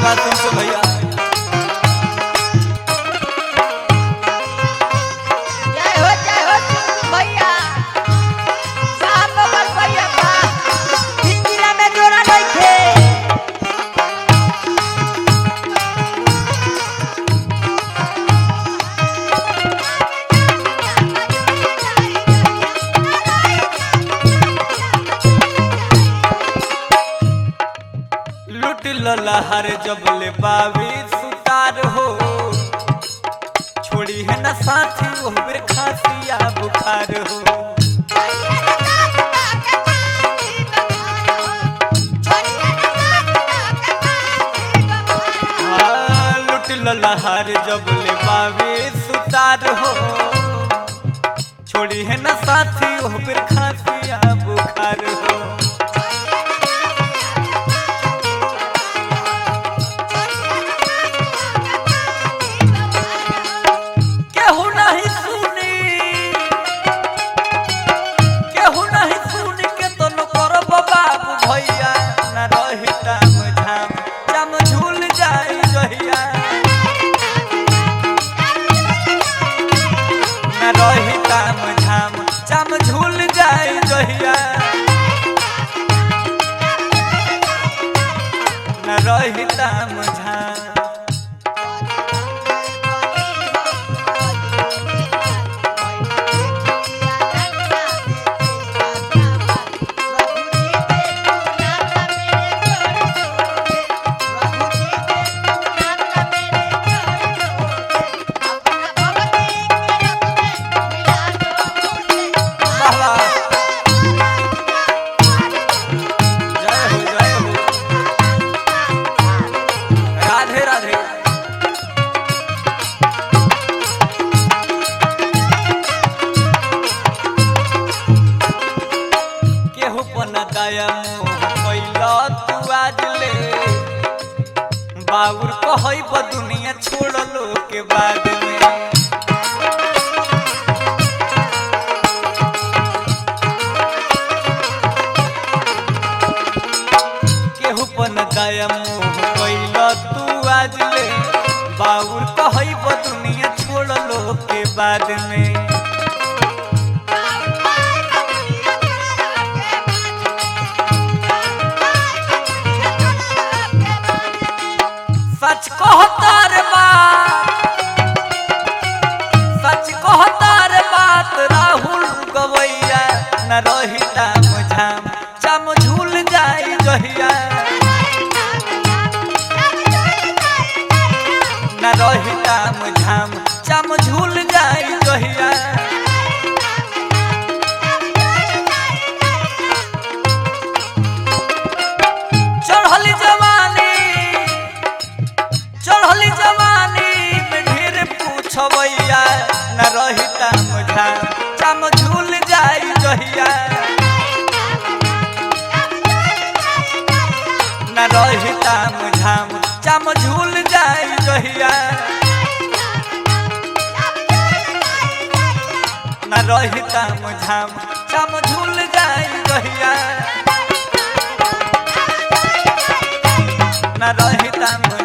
धन्यवाद तुमसे भैया। जय हो भैया साहब बस भैया बा हिंदीला में जोड़ा नहीं थे। लुट लहर जब ले बावी सुतार हो, छोड़ी है न साथी वो फिर खांसी या बुखार हो। लुट लहर जब ले बावी सुतार हो, छोड़ी है न साथी वो फिर खांसी या बुखार हो। चम झूल जाए जहिया न रही ताम झाम। बाउर कहई ब दुनिया छोड़लो के बाद में। केहू पन दया मोह कैला तू आज ले, बाउर कहई ब दुनिया छोड़लो के बाद में। सच कहता रे बात राहुल गवैया न रही ताम झाम चम झूल जाई जहिया न रही ताम झाम चम झूल जाई जहिया। जवानी में ढेर पूछवैया न रही ताम झाम चम झूल जाई जहिया न रही ताम झाम चम झूल जाई जहिया न रही ताम झाम चम झूल जाई जहिया न रही ताम